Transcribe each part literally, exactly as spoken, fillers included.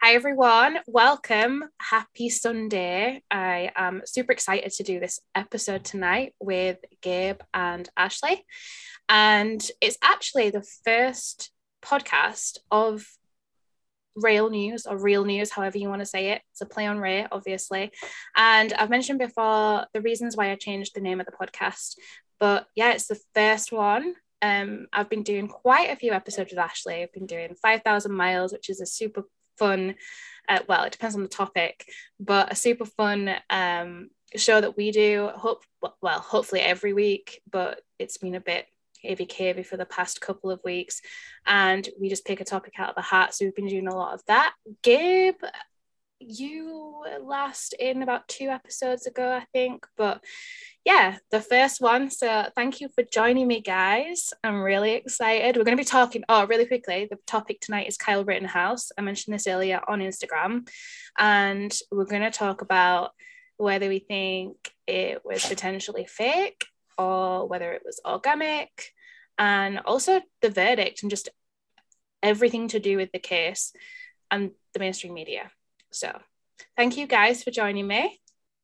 Hi everyone, welcome. Happy Sunday. I am super excited to do this episode tonight with Gabe and Ashley. And it's actually the first podcast of Rail News or Real News, however you want to say it. It's a play on Ray, obviously. And I've mentioned before the reasons why I changed the name of the podcast. But yeah, it's the first one. Um, I've been doing quite a few episodes with Ashley. I've been doing five thousand miles, which is a super fun, uh, well, it depends on the topic, but a super fun um, show that we do, hope, well, hopefully every week, but it's been a bit heavy-cavy for the past couple of weeks, and we just pick a topic out of the hat, so we've been doing a lot of that. Gabe, you last in about two episodes ago, I think, but yeah, the first one. So thank you for joining me, guys. I'm really excited. We're going to be talking, oh, really quickly, the topic tonight is Kyle Rittenhouse. I mentioned this earlier on Instagram, and we're going to talk about whether we think it was potentially fake or whether it was organic, and also the verdict and just everything to do with the case and the mainstream media. So thank you guys for joining me.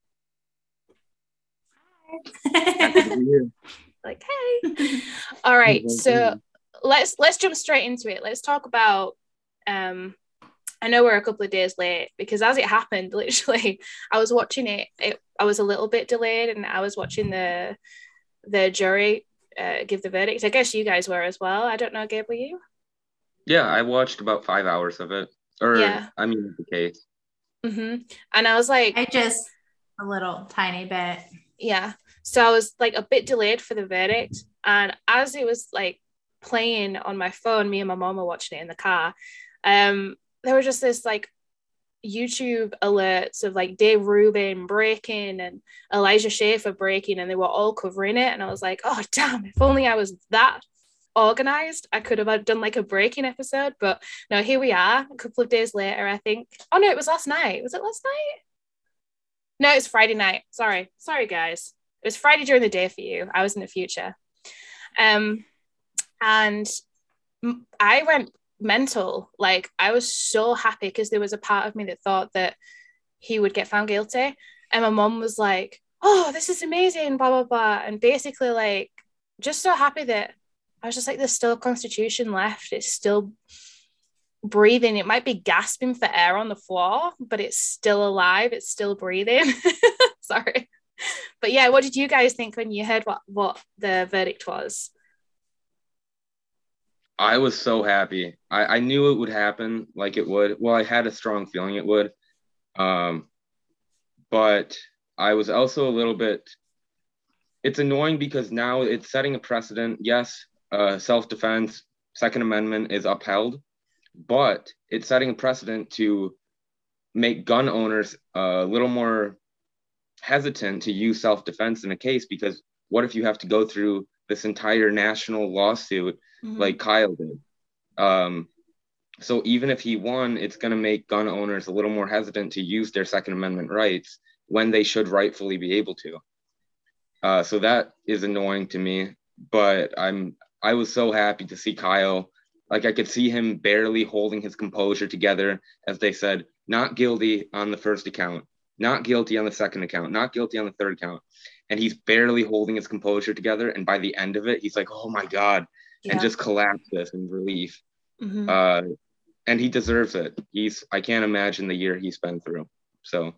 Like, hey. All right, so let's let's jump straight into it. Let's talk about um I know we're a couple of days late because as it happened, literally I was watching it, it I was a little bit delayed, and I was watching the the jury uh, give the verdict. I guess you guys were as well. I don't know, Gabe, were you? Yeah, I watched about five hours of it. Or yeah. I mean the case. Mm-hmm. And I was like, I just a little tiny bit. Yeah. So I was like a bit delayed for the verdict. And as it was like playing on my phone, me and my mom were watching it in the car. Um, there were just this like YouTube alerts of like Dave Rubin breaking and Elijah Schaffer breaking, and they were all covering it. And I was like, oh, damn, if only I was that organized, I could have done like a breaking episode. But no, here we are a couple of days later, I think. Oh, no, it was last night. Was it last night? No, it's Friday night. Sorry. Sorry, guys. It was Friday during the day for you. I was in the future. Um, and I went mental. Like, I was so happy because there was a part of me that thought that he would get found guilty. And my mom was like, oh, this is amazing, blah, blah, blah. And basically, like, just so happy that I was just like, there's still a constitution left. It's still breathing. It might be gasping for air on the floor, but it's still alive. It's still breathing. Sorry. But yeah, what did you guys think when you heard what, what the verdict was? I was so happy. I, I knew it would happen, like it would. Well, I had a strong feeling it would. Um, but I was also a little bit, it's annoying because now it's setting a precedent. Yes, uh, self-defense, Second Amendment is upheld, but it's setting a precedent to make gun owners a little more hesitant to use self-defense in a case, because what if you have to go through this entire national lawsuit mm-hmm. like Kyle did? Um, so even if he won, it's going to make gun owners a little more hesitant to use their Second Amendment rights when they should rightfully be able to. Uh, so that is annoying to me, but I'm I was so happy to see Kyle. Like, I could see him barely holding his composure together as they said, not guilty on the first account, not guilty on the second account, not guilty on the third account. And he's barely holding his composure together. And by the end of it, he's like, oh my God, yeah. and just collapses in relief. Mm-hmm. Uh, and he deserves it. He's, I can't imagine the year he's been through. So.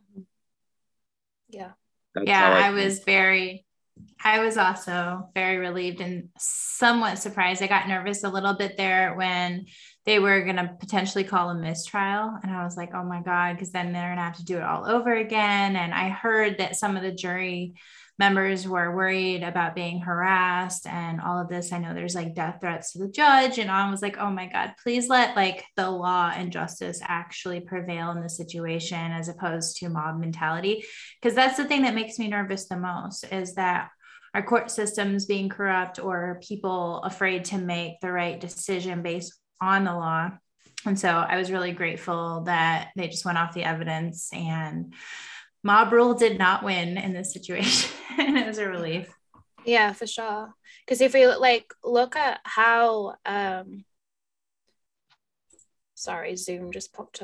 Yeah. Yeah, I, I was very, I was also very relieved and somewhat surprised. I got nervous a little bit there when they were going to potentially call a mistrial. And I was like, oh my God, because then they're going to have to do it all over again. And I heard that some of the jury members were worried about being harassed and all of this. I know there's like death threats to the judge. And I was like, oh my God, please let like the law and justice actually prevail in this situation as opposed to mob mentality. Because that's the thing that makes me nervous the most, is that our court systems being corrupt or people afraid to make the right decision based on the law. And so I was really grateful that they just went off the evidence, and mob rule did not win in this situation. It was a relief. Yeah, for sure. Because if we like look at how um sorry, Zoom just popped up.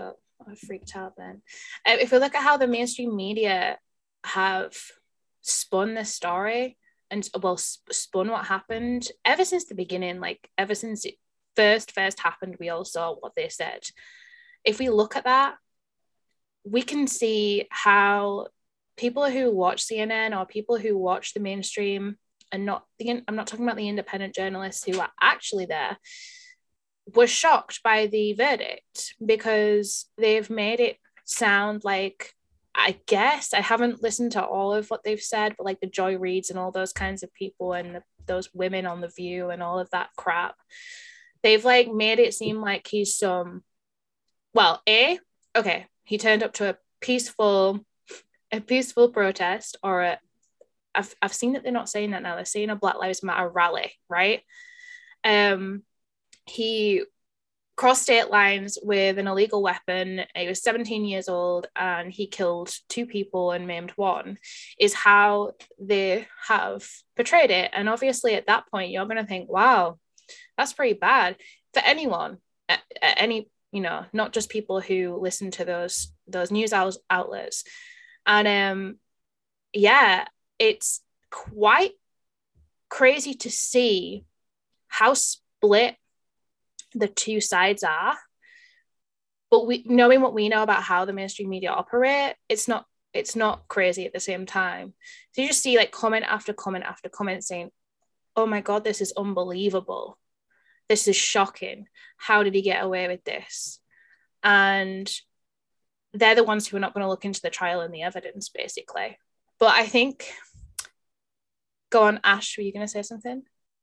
I freaked out then. Um, if we look at how the mainstream media have spun this story and well sp- spun what happened ever since the beginning, like ever since it first first happened, we all saw what they said. If we look at that, we can see how people who watch C N N or people who watch the mainstream and not the I'm not talking about the independent journalists who are actually there, were shocked by the verdict because they've made it sound like, I guess I haven't listened to all of what they've said, but like the Joy Reids and all those kinds of people and the, those women on The View and all of that crap, they've like made it seem like he's some, well, A, okay, he turned up to a peaceful, a peaceful protest or a, I've, I've seen that they're not saying that now, they're saying a Black Lives Matter rally, right? Um, he crossed state lines with an illegal weapon. He was seventeen years old and he killed two people and maimed one, is how they have portrayed it. And obviously at that point, you're going to think, wow, that's pretty bad for anyone, at, at any, you know, not just people who listen to those, those news outlets. And um, yeah, it's quite crazy to see how split the two sides are, but we knowing what we know about how the mainstream media operate, it's not it's not crazy at the same time. So you just see like comment after comment after comment saying, oh my god, this is unbelievable, this is shocking, how did he get away with this? And they're the ones who are not going to look into the trial and the evidence, basically. But I think, go on, Ash, were you going to say something?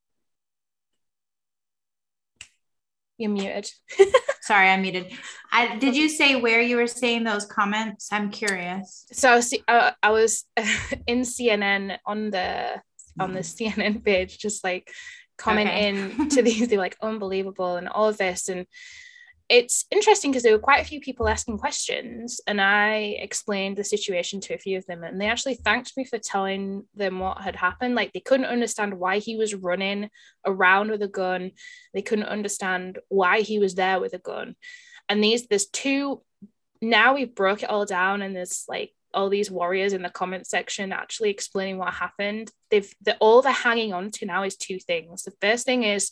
You're muted. Sorry, I'm muted. I, did you say where you were saying those comments? I'm curious. So I was, uh, I was in C N N on the on the C N N page, just like commenting okay. to these, they're like unbelievable and all of this. And it's interesting because there were quite a few people asking questions, and I explained the situation to a few of them, and they actually thanked me for telling them what had happened. Like they couldn't understand why he was running around with a gun. They couldn't understand why he was there with a gun. And these, there's two, now we've broke it all down, and there's like all these warriors in the comment section actually explaining what happened. They've, the, all they're hanging on to now is two things. The first thing is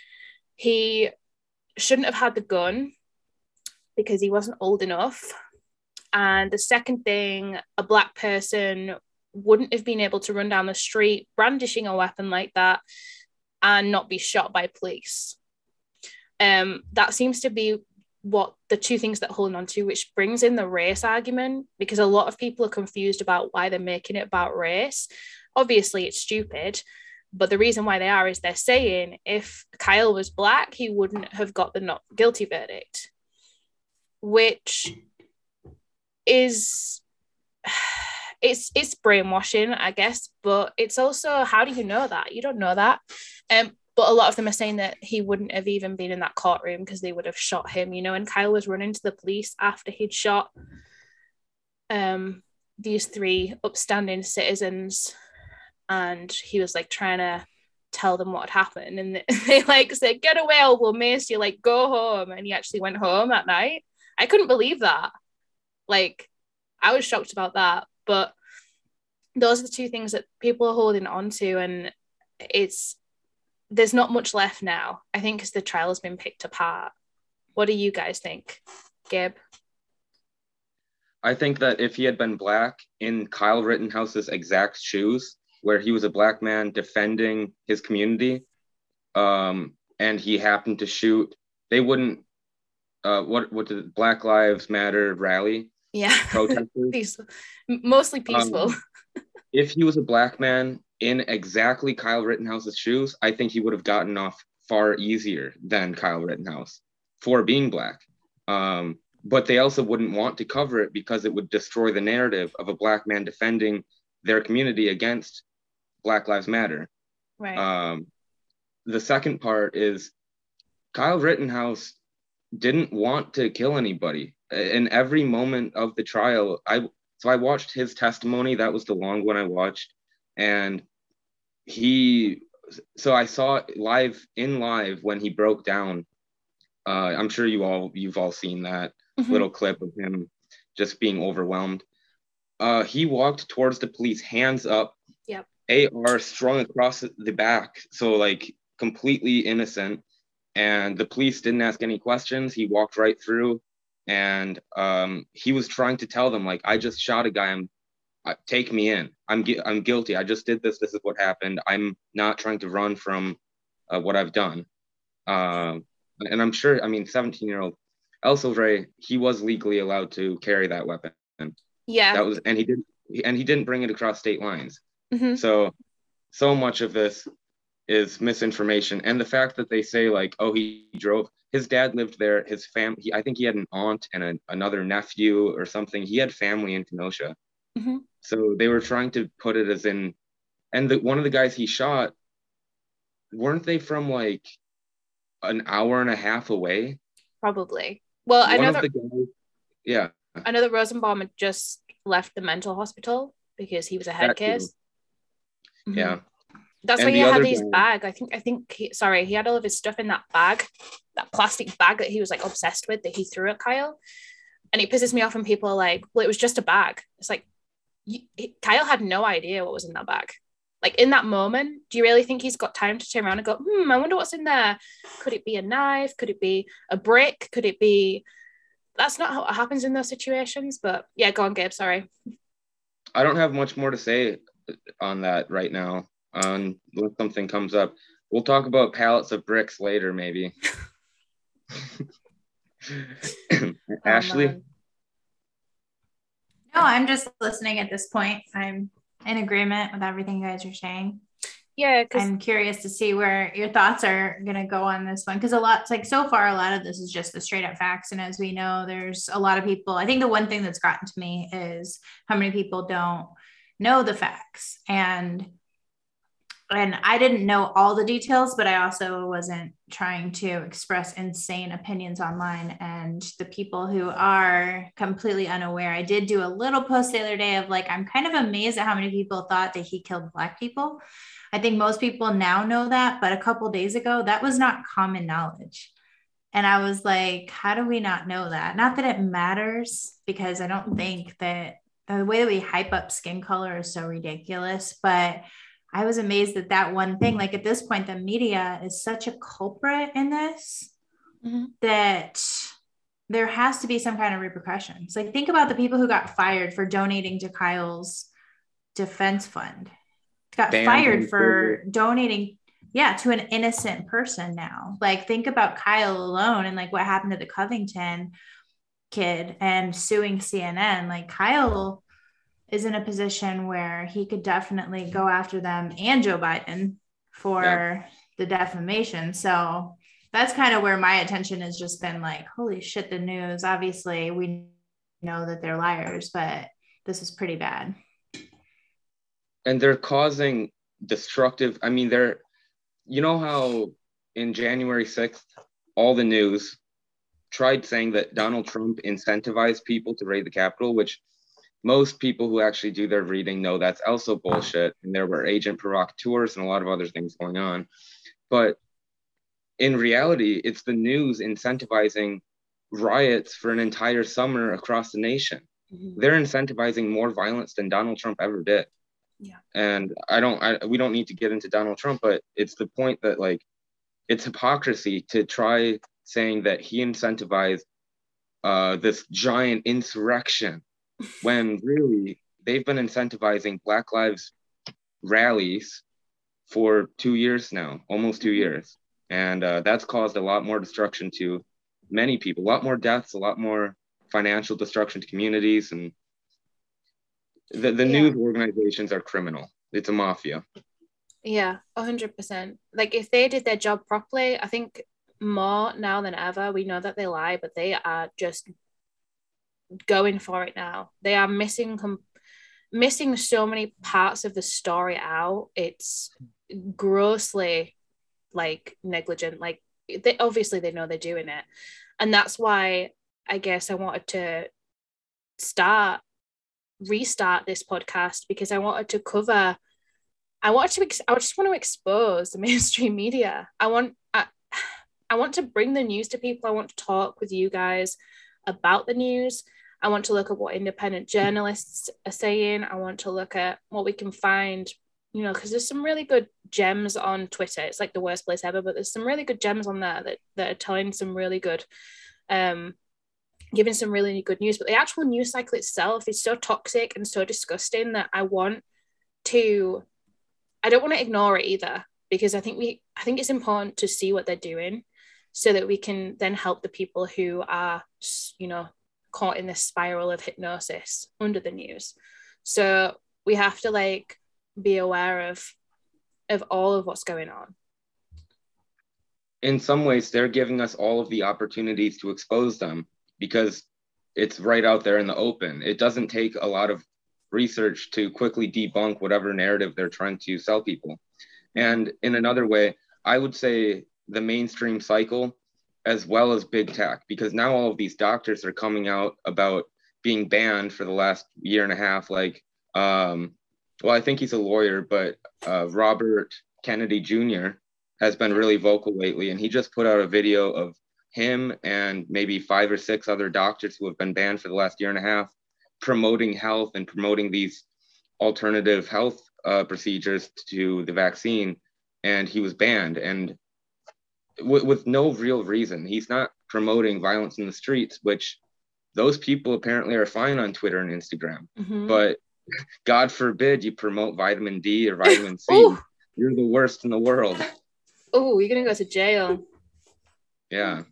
he shouldn't have had the gun because he wasn't old enough. And the second thing, a Black person wouldn't have been able to run down the street brandishing a weapon like that and not be shot by police. Um, that seems to be what the two things that hold on to, which brings in the race argument, because a lot of people are confused about why they're making it about race. Obviously, it's stupid. But the reason why they are is they're saying if Kyle was Black, he wouldn't have got the not guilty verdict, which is, it's it's brainwashing, I guess. But it's also, how do you know that? You don't know that. Um, but a lot of them are saying that he wouldn't have even been in that courtroom because they would have shot him, you know, and Kyle was running to the police after he'd shot um, these three upstanding citizens. And he was like trying to tell them what had happened, and they, they like said, "Get away, or we'll mace you. Like, go home." And he actually went home that night. I couldn't believe that. Like, I was shocked about that. But those are the two things that people are holding on to, and it's there's not much left now, I think, because the trial has been picked apart. What do you guys think, Gabe? I think that if he had been Black in Kyle Rittenhouse's exact shoes, where he was a Black man defending his community, um, and he happened to shoot, they wouldn't, uh, what what did Black Lives Matter rally? Yeah, protesters? peaceful, mostly peaceful. Um, if he was a Black man in exactly Kyle Rittenhouse's shoes, I think he would have gotten off far easier than Kyle Rittenhouse for being Black. Um, but they also wouldn't want to cover it because it would destroy the narrative of a Black man defending their community against Black Lives Matter. Right. Um, the second part is Kyle Rittenhouse didn't want to kill anybody. In every moment of the trial, I so I watched his testimony. That was the long one I watched, and he. So I saw it live in live when he broke down. Uh, I'm sure you all you've all seen that. mm-hmm. little clip of him just being overwhelmed. Uh, he walked towards the police, hands up, yep. A R strung across the back, so like completely innocent. And the police didn't ask any questions. He walked right through, and um, he was trying to tell them, like, I just shot a guy. I'm uh, take me in. I'm gu- I'm guilty. I just did this. This is what happened. I'm not trying to run from uh, what I've done. Um, and I'm sure. I mean, seventeen year old El Silvere, he was legally allowed to carry that weapon. Yeah. That was, and he did, and he didn't bring it across state lines. Mm-hmm. So, so much of this is misinformation, and the fact that they say like, oh, he drove. His dad lived there. His fam. He, I think he had an aunt and a, another nephew or something. He had family in Kenosha. Mm-hmm. So they were trying to put it as in, and the, one of the guys he shot, weren't they from like an hour and a half away? Probably. Well, one I know of that, the guys, yeah. I know that Rosenbaum had just left the mental hospital because he was a head That too. case. Mm-hmm. Yeah. That's And why he the had other these guy- bag. I think, I think, he, sorry, he had all of his stuff in that bag, that plastic bag that he was like obsessed with that he threw at Kyle. And it pisses me off when people are like, well, it was just a bag. It's like, you, he, Kyle had no idea what was in that bag. Like in that moment, do you really think he's got time to turn around and go, hmm, I wonder what's in there? Could it be a knife? Could it be a brick? Could it be... That's not how it happens in those situations. But yeah, go on, Gabe, sorry. I don't have much more to say on that right now. Um, when something comes up, we'll talk about pallets of bricks later, maybe. Ashley? Oh, No, I'm just listening at this point. I'm in agreement with everything you guys are saying. Yeah, because I'm curious to see where your thoughts are going to go on this one. Because a lot, like so far, a lot of this is just the straight up facts. And as we know, there's a lot of people. I think the one thing that's gotten to me is how many people don't know the facts. And and I didn't know all the details, but I also wasn't trying to express insane opinions online. And the people who are completely unaware, I did do a little post the other day of like, I'm kind of amazed at how many people thought that he killed Black people. I think most people now know that, but a couple of days ago, that was not common knowledge. And I was like, how do we not know that? Not that it matters, because I don't think that the way that we hype up skin color is so ridiculous, but I was amazed that that one thing, like at this point, the media is such a culprit in this, mm-hmm. that there has to be some kind of repercussions. Like think about the people who got fired for donating to Kyle's defense fund, got Banned fired on for Twitter. donating, yeah, to an innocent person now. Like think about Kyle alone and like what happened to the Covington kid and suing C N N. Like Kyle is in a position where he could definitely go after them and Joe Biden for Yeah. the defamation. So that's kind of where my attention has just been like, holy shit, the news. Obviously, we know that they're liars, but this is pretty bad. And they're causing destructive, I mean, they're, you know how in January sixth, all the news tried saying that Donald Trump incentivized people to raid the Capitol, which most people who actually do their reading know that's also bullshit. And there were agent provocateurs and a lot of other things going on. But in reality, it's the news incentivizing riots for an entire summer across the nation. Mm-hmm. They're incentivizing more violence than Donald Trump ever did. Yeah. And I don't, I, we don't need to get into Donald Trump, but it's the point that like, it's hypocrisy to try saying that he incentivized uh, this giant insurrection when really they've been incentivizing Black Lives rallies for two years now, almost two years. And uh, that's caused a lot more destruction to many people, a lot more deaths, a lot more financial destruction to communities. And the, the Yeah. news organizations are criminal. It's a mafia. Yeah, one hundred percent. Like if they did their job properly, I think more now than ever, we know that they lie, but they are just going for it now. They are missing com- missing so many parts of the story out. It's grossly like negligent. Like they obviously they know they're doing it, and that's why I guess I wanted to start restart this podcast, because I wanted to cover I want to ex- I just want to expose the mainstream media. I want I, I want to bring the news to people. I want to talk with you guys about the news. I want to look at what independent journalists are saying. I want to look at what we can find, you know, because there's some really good gems on Twitter. It's like the worst place ever, but there's some really good gems on there that, that are telling some really good, um, giving some really good news. But the actual news cycle itself is so toxic and so disgusting that I want to, I don't want to ignore it either, because I think we, I think it's important to see what they're doing so that we can then help the people who are, you know, caught in this spiral of hypnosis under the news. So we have to like be aware of of all of what's going on. In some ways, they're giving us all of the opportunities to expose them because it's right out there in the open. It doesn't take a lot of research to quickly debunk whatever narrative they're trying to sell people. And in another way, I would say the mainstream cycle as well as big tech, because now all of these doctors are coming out about being banned for the last year and a half. Like, um, well, I think he's a lawyer, but uh, Robert Kennedy Junior has been really vocal lately. And he just put out a video of him and maybe five or six other doctors who have been banned for the last year and a half, promoting health and promoting these alternative health uh, procedures to the vaccine. And he was banned. And With, with no real reason. He's not promoting violence in the streets, which those people apparently are fine on Twitter and Instagram. Mm-hmm. But God forbid you promote vitamin D or vitamin C. You're the worst in the world. Oh, you're going to go to jail. Yeah.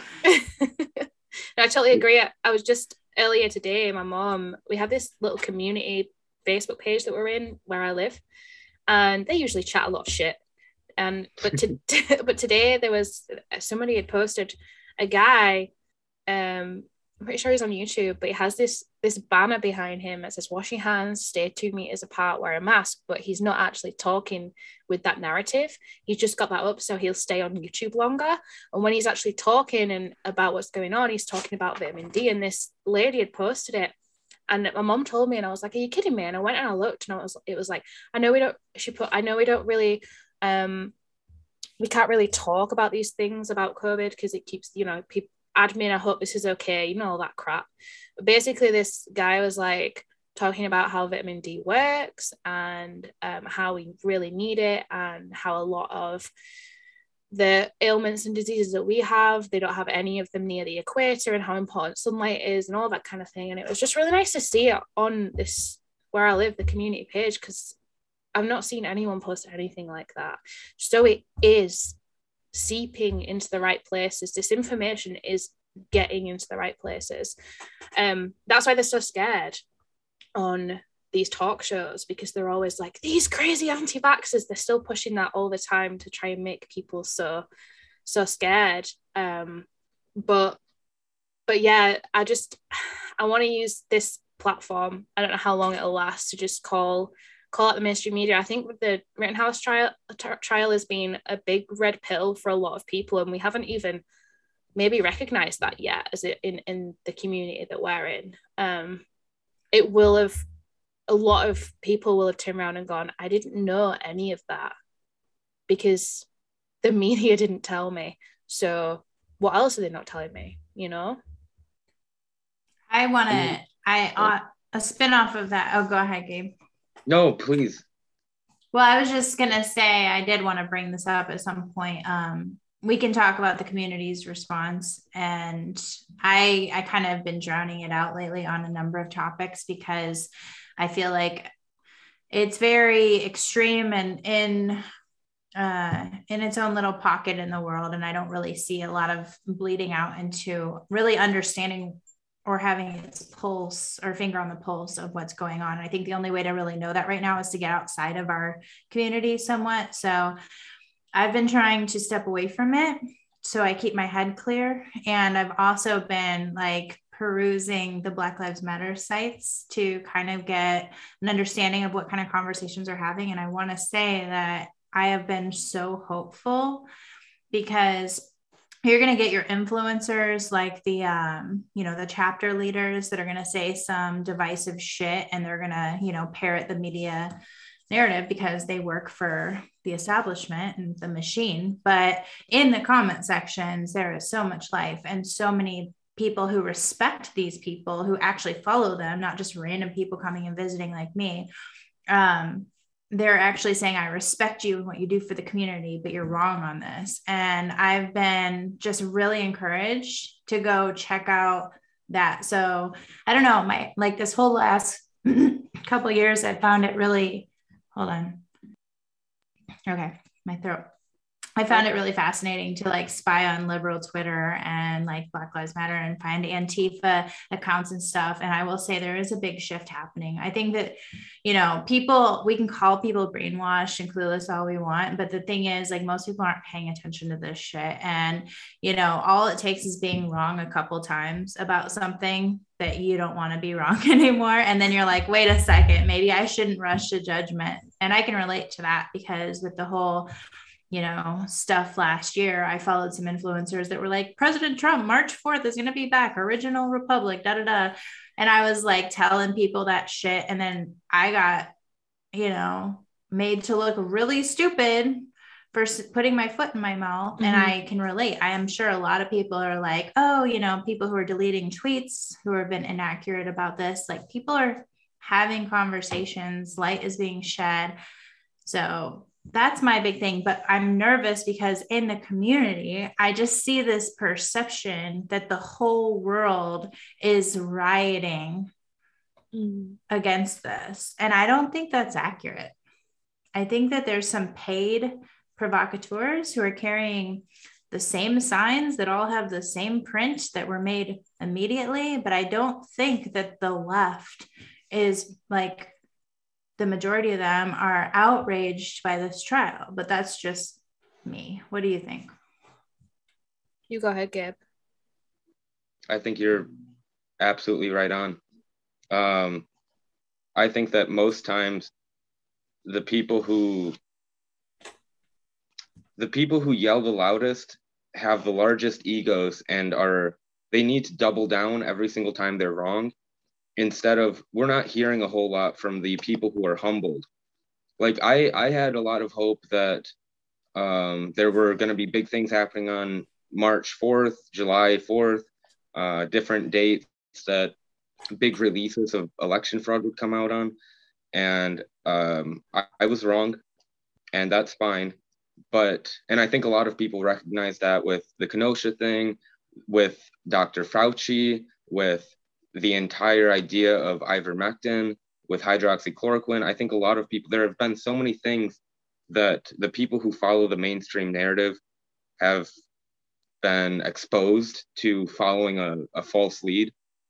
I totally agree. I, I was just earlier today, my mom, we have this little community Facebook page that we're in where I live, and they usually chat a lot of shit. And but to, but today there was somebody had posted a guy, um I'm pretty sure he's on YouTube, but he has this this banner behind him that says wash your hands, stay two meters apart, wear a mask, but he's not actually talking with that narrative. He's just got that up so he'll stay on YouTube longer. And when he's actually talking and about what's going on, he's talking about vitamin D. And this lady had posted it, and my mom told me, and I was like, are you kidding me? And I went and I looked, and I was it was like, I know we don't she put I know we don't really um we can't really talk about these things about COVID because it keeps, you know, people admin, I hope this is okay, you know, all that crap. But basically this guy was like talking about how vitamin D works and um, how we really need it, and how a lot of the ailments and diseases that we have, they don't have any of them near the equator, and how important sunlight is and all that kind of thing. And it was just really nice to see it on this, where I live, the community page, because I've not seen anyone post anything like that. So it is seeping into the right places. This information is getting into the right places. Um, that's why they're so scared on these talk shows, because they're always like, these crazy anti-vaxxers, they're still pushing that all the time to try and make people so, so scared. Um, but, but yeah, I just, I want to use this platform, I don't know how long it'll last, to just call call out the mainstream media. I think with the Rittenhouse trial t- trial has been a big red pill for a lot of people, and we haven't even maybe recognized that yet as it in in the community that we're in. Um, it will have, a lot of people will have turned around and gone, I didn't know any of that because the media didn't tell me. So what else are they not telling me? You know. I want to. I uh, a spinoff of that. Oh, go ahead, Gabe. No, please. Well, I was just going to say, I did want to bring this up at some point. Um, we can talk about the community's response. And I, I kind of been drowning it out lately on a number of topics, because I feel like it's very extreme and in, uh, in its own little pocket in the world. And I don't really see a lot of bleeding out into really understanding or having its pulse or finger on the pulse of what's going on. I think the only way to really know that right now is to get outside of our community somewhat. So I've been trying to step away from it so I keep my head clear. And I've also been like perusing the Black Lives Matter sites to kind of get an understanding of what kind of conversations are having. And I want to say that I have been so hopeful, because you're going to get your influencers like the, um, you know, the chapter leaders that are going to say some divisive shit, and they're going to, you know, parrot the media narrative because they work for the establishment and the machine. But in the comment sections, there is so much life and so many people who respect these people, who actually follow them, not just random people coming and visiting like me, um, they're actually saying, I respect you and what you do for the community, but you're wrong on this. And I've been just really encouraged to go check out that. So I don't know, my, like this whole last couple of years, I found it really, hold on. Okay. My throat. I found it really fascinating to like spy on liberal Twitter and like Black Lives Matter and find Antifa accounts and stuff. And I will say there is a big shift happening. I think that, you know, people, we can call people brainwashed and clueless all we want, but the thing is, like, most people aren't paying attention to this shit. And, you know, all it takes is being wrong a couple times about something that you don't want to be wrong anymore. And then you're like, wait a second, maybe I shouldn't rush to judgment. And I can relate to that because with the whole, you know, stuff last year, I followed some influencers that were like, President Trump, March fourth is going to be back, original republic, da, da, da. And I was like telling people that shit. And then I got, you know, made to look really stupid for putting my foot in my mouth. Mm-hmm. And I can relate. I am sure a lot of people are like, oh, you know, people who are deleting tweets who have been inaccurate about this, like people are having conversations, light is being shed. So that's my big thing, but I'm nervous because in the community, I just see this perception that the whole world is rioting mm. against this. And I don't think that's accurate. I think that there's some paid provocateurs who are carrying the same signs that all have the same print that were made immediately, but I don't think that the left is like, the majority of them are outraged by this trial, but that's just me. What do you think? You go ahead, Gabe. I think you're absolutely right on. Um, I think that most times the people who the people who yell the loudest have the largest egos and are they need to double down every single time they're wrong. Instead of, we're not hearing a whole lot from the people who are humbled. Like I, I had a lot of hope that um, there were going to be big things happening on March fourth, July fourth, uh, different dates that big releases of election fraud would come out on. And um, I, I was wrong, and that's fine. But, and I think a lot of people recognize that with the Kenosha thing, with Doctor Fauci, with the entire idea of ivermectin, with hydroxychloroquine. I think a lot of people, there have been so many things that the people who follow the mainstream narrative have been exposed to following a, a false lead.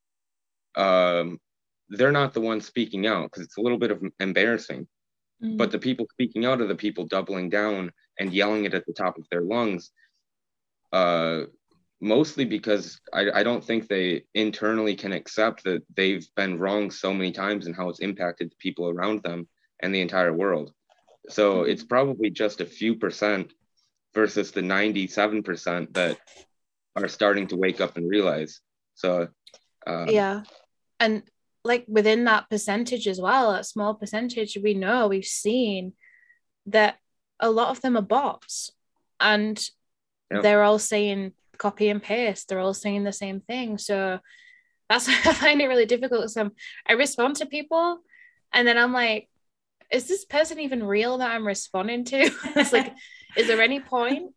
Um, they're not the ones speaking out because it's a little bit of embarrassing. Mm-hmm. But the people speaking out are the people doubling down and yelling it at the top of their lungs. Uh, Mostly because I, I don't think they internally can accept that they've been wrong so many times and how it's impacted the people around them and the entire world. So mm-hmm. it's probably just a few percent versus the ninety-seven percent that are starting to wake up and realize. So um, yeah. And like within that percentage as well, a small percentage, we know, we've seen that a lot of them are bots and yeah. they're all saying copy and paste, they're all saying the same thing. So that's I find it really difficult. So I respond to people and then I'm like, is this person even real that I'm responding to? It's like, is there any point?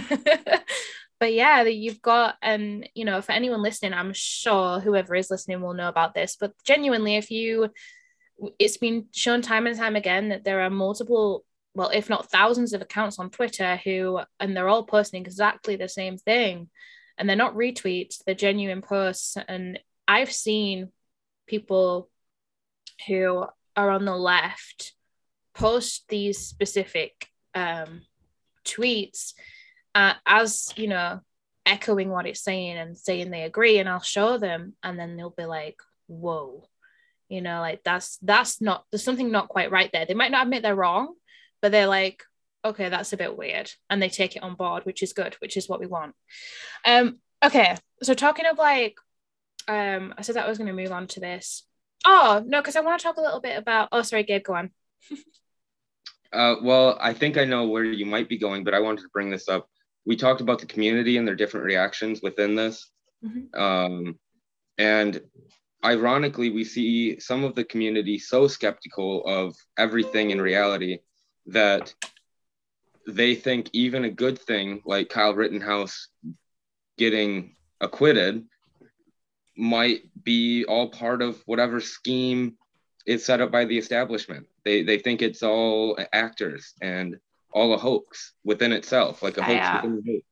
But yeah, that you've got, and you know, for anyone listening, I'm sure whoever is listening will know about this, but genuinely, if you, it's been shown time and time again that there are multiple, well, if not thousands of accounts on Twitter who, and they're all posting exactly the same thing. And they're not retweets, they're genuine posts. And I've seen people who are on the left post these specific um, tweets uh, as, you know, echoing what it's saying and saying they agree. And I'll show them and then they'll be like, whoa, you know, like that's, that's not, there's something not quite right there. They might not admit they're wrong, but they're like, okay, that's a bit weird. And they take it on board, which is good, which is what we want. Um, okay, so talking of like, um, I said that I was going to move on to this. Oh, no, because I want to talk a little bit about, oh, sorry, Gabe, go on. uh, well, I think I know where you might be going, but I wanted to bring this up. We talked about the community and their different reactions within this. Mm-hmm. Um, and ironically, we see some of the community so skeptical of everything in reality that they think even a good thing like Kyle Rittenhouse getting acquitted might be all part of whatever scheme is set up by the establishment. They they think it's all actors and all a hoax within itself, like a hoax I, uh, within the hoax.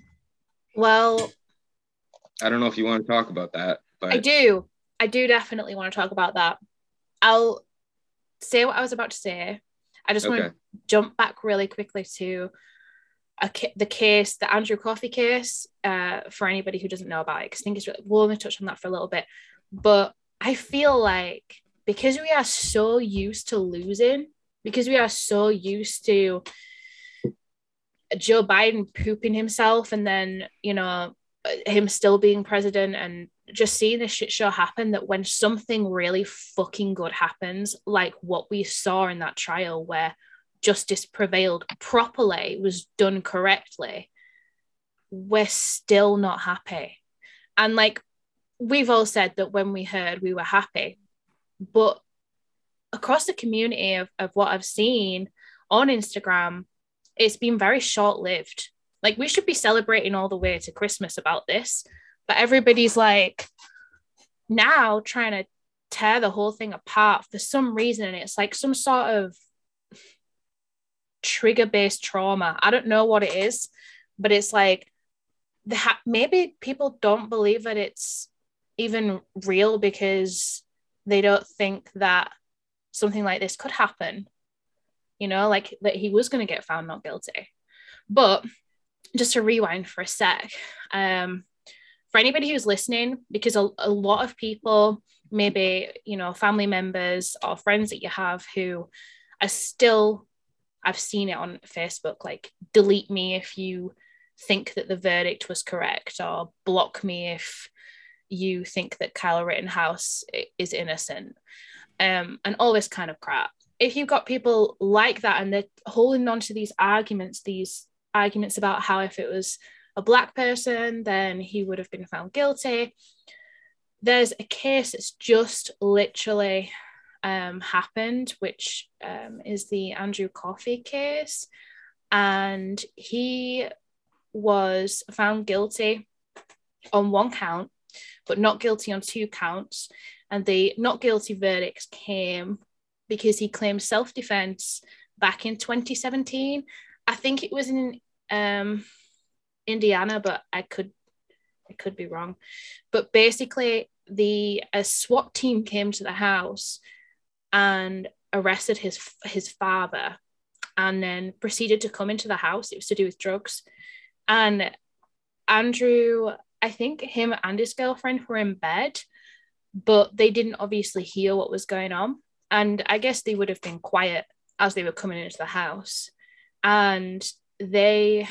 Well, I don't know if you want to talk about that, but I do. I do definitely want to talk about that. I'll say what I was about to say. I just okay. want to jump back really quickly to a, the case, the Andrew Coffey case, uh, for anybody who doesn't know about it, because I think it's really, we'll only touch on that for a little bit. But I feel like because we are so used to losing, because we are so used to Joe Biden pooping himself and then, you know, him still being president and just seeing this shit show happen, that when something really fucking good happens, like what we saw in that trial where justice prevailed properly, was done correctly, we're still not happy. And like we've all said that when we heard, we were happy. But across the community of, of what I've seen on Instagram, it's been very short-lived. Like we should be celebrating all the way to Christmas about this, but everybody's like now trying to tear the whole thing apart for some reason. And it's like some sort of trigger-based trauma. I don't know what it is, but it's like the ha- maybe people don't believe that it's even real because they don't think that something like this could happen, you know, like that he was going to get found not guilty. But just to rewind for a sec, um, for anybody who's listening, because a, a lot of people, maybe, you know, family members or friends that you have who are still, I've seen it on Facebook, like delete me if you think that the verdict was correct, or block me if you think that Kyle Rittenhouse is innocent, um, and all this kind of crap. If you've got people like that and they're holding on to these arguments, these arguments about how if it was a Black person, then he would have been found guilty. There's a case that's just literally um, happened, which um, is the Andrew Coffey case. And he was found guilty on one count, but not guilty on two counts. And the not guilty verdicts came because he claimed self-defense back in twenty seventeen. I think it was in um, Indiana, but I could I could be wrong. But basically, the a SWAT team came to the house and arrested his his father, and then proceeded to come into the house. It was to do with drugs. And Andrew, I think him and his girlfriend were in bed, but they didn't obviously hear what was going on. And I guess they would have been quiet as they were coming into the house. And they,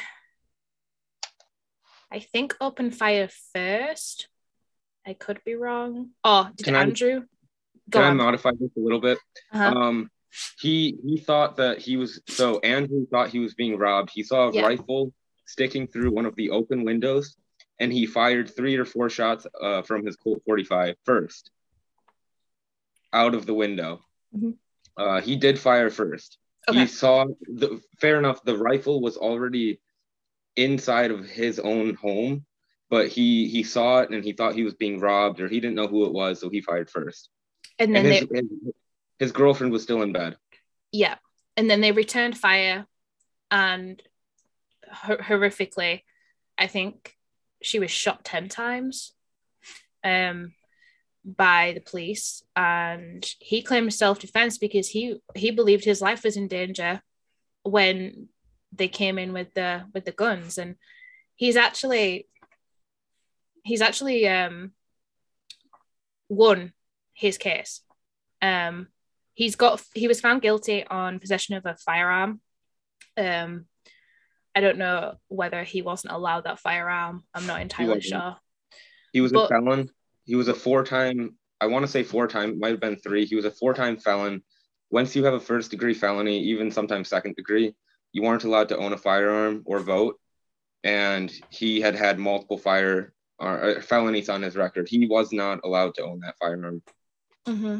I think, opened fire first. I could be wrong. Oh, did Can Andrew? I, Go can on. I modify this a little bit? Uh-huh. Um, he he thought that he was, so Andrew thought he was being robbed. He saw a Yeah. rifle sticking through one of the open windows, and he fired three or four shots uh, from his Colt forty-five first out of the window. Mm-hmm. Uh, he did fire first. Okay. He saw, the, fair enough, the rifle was already inside of his own home, but he he saw it and he thought he was being robbed, or he didn't know who it was, so he fired first. And then and his, they, his, his girlfriend was still in bed. yeah. And then they returned fire, and hor- horrifically, I think she was shot ten times um, by the police. And he claimed self-defense because he he believed his life was in danger when they came in with the with the guns. And he's actually he's actually um, won his case. Um, he's got he was found guilty on possession of a firearm. Um, I don't know whether he wasn't allowed that firearm. I'm not entirely He sure. He was But- a felon. He was a four-time, I want to say four-time, might have been three. He was a four-time felon. Once you have a first-degree felony, even sometimes second degree, you aren't allowed to own a firearm or vote. And he had had multiple fire or uh, felonies on his record. He was not allowed to own that firearm. Mm-hmm.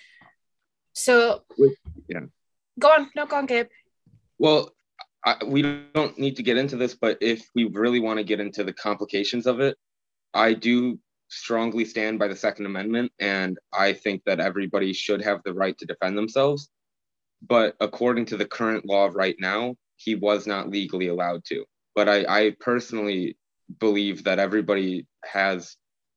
So, yeah. Go on. No, go on, Gabe. Well, I, we don't need to get into this, but if we really want to get into the complications of it, I do strongly stand by the Second Amendment, and I think that everybody should have the right to defend themselves. But according to the current law right now, he was not legally allowed to. But I, I personally believe that everybody has,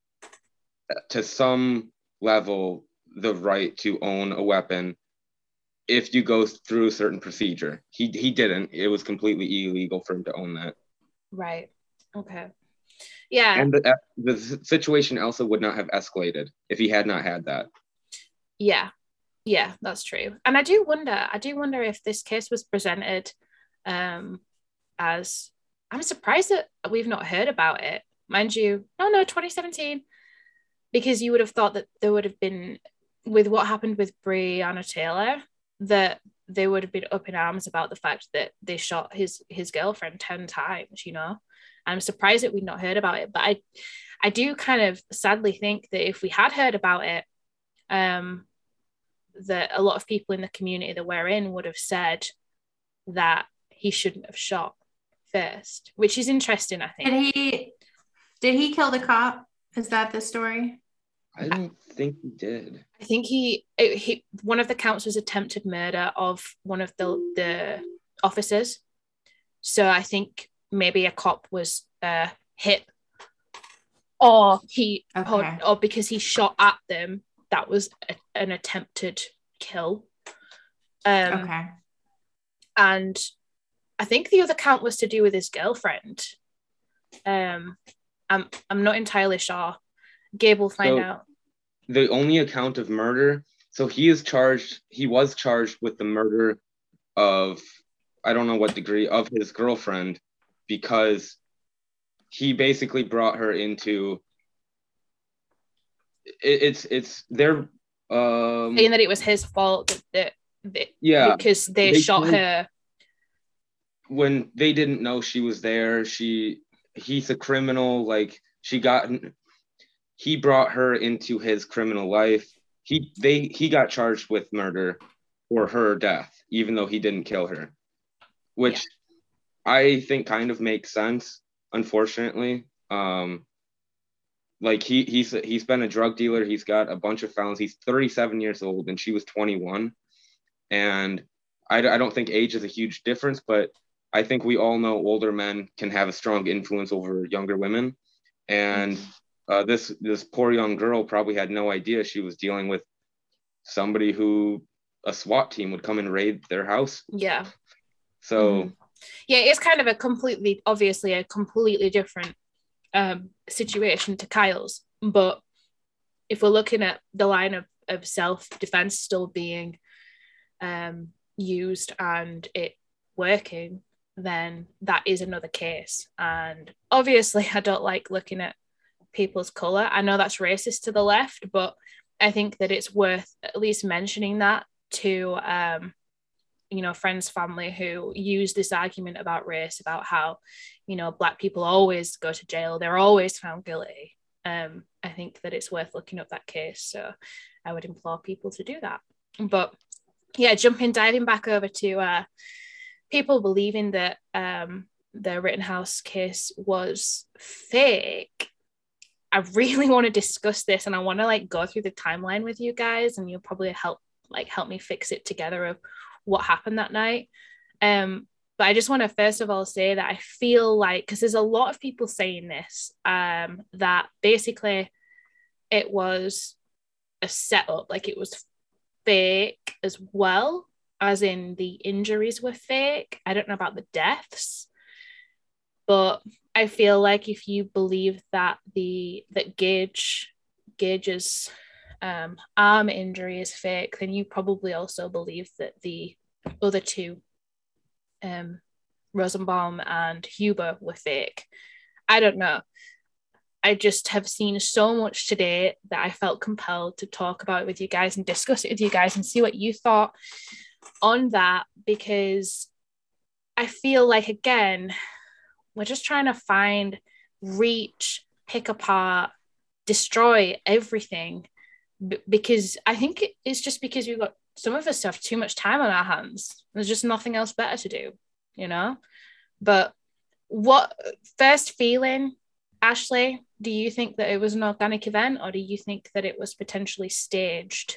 to some level, the right to own a weapon if you go through a certain procedure. He he didn't. It was completely illegal for him to own that. Right. Okay. Yeah. And the, the situation also would not have escalated if he had not had that. Yeah. Yeah, that's true. And I do wonder, I do wonder if this case was presented um, as, I'm surprised that we've not heard about it. Mind you, no, no, twenty seventeen, because you would have thought that there would have been, with what happened with Breonna Taylor, that they would have been up in arms about the fact that they shot his his girlfriend ten times, you know. I'm surprised that we'd not heard about it. But I I do kind of sadly think that if we had heard about it, um, that a lot of people in the community that we're in would have said that he shouldn't have shot first, which is interesting, I think. Did he did he kill the cop? Is that the story? I don't think he did. I think he, he one of the counts was attempted murder of one of the, the officers. So I think maybe a cop was uh, hit, or he okay. or, or because he shot at them, that was a, an attempted kill. Um, okay. And I think the other count was to do with his girlfriend. Um, I'm I'm not entirely sure. Gabe will find so, out. The only account of murder, so he is charged, he was charged with the murder of, I don't know what degree, of his girlfriend, because he basically brought her into, it, it's, it's, they're, um, saying that it was his fault, that, that, that yeah, because they, they shot told, her. When they didn't know she was there, she, he's a criminal, like, she got, he brought her into his criminal life. He they he got charged with murder for her death, even though he didn't kill her, which yeah. I think kind of makes sense. Unfortunately, um, like he he's he's been a drug dealer. He's got a bunch of felons. He's thirty-seven years old, and she was twenty-one. And I, I don't think age is a huge difference, but I think we all know older men can have a strong influence over younger women, and. Mm-hmm. Uh, this this poor young girl probably had no idea she was dealing with somebody who a SWAT team would come and raid their house. Yeah. So. Mm-hmm. Yeah, it's kind of a completely, obviously a completely different um, situation to Kyle's. But if we're looking at the line of, of self-defense still being um, used and it working, then that is another case. And obviously I don't like looking at people's color. I know that's racist to the left, but I think that it's worth at least mentioning that to um you know, friends, family who use this argument about race, about how, you know, Black people always go to jail, they're always found guilty. um I think that it's worth looking up that case, so I would implore people to do that. But yeah, jumping diving back over to uh people believing that um the Rittenhouse case was fake. I really want to discuss this, and I want to like go through the timeline with you guys, and you'll probably help like help me fix it together of what happened that night. Um, but I just want to first of all say that I feel like, because there's a lot of people saying this, um, that basically it was a setup, like it was fake as well, as in the injuries were fake. I don't know about the deaths, but I feel like if you believe that the that Gage Gage's um, arm injury is fake, then you probably also believe that the other two, um, Rosenbaum and Huber, were fake. I don't know. I just have seen so much today that I felt compelled to talk about it with you guys and discuss it with you guys and see what you thought on that, because I feel like, again, we're just trying to find, reach, pick apart, destroy everything, b- because I think it, it's just because we've got, some of us have too much time on our hands. There's just nothing else better to do, you know? But what first feeling, Ashley, do you think that it was an organic event, or do you think that it was potentially staged?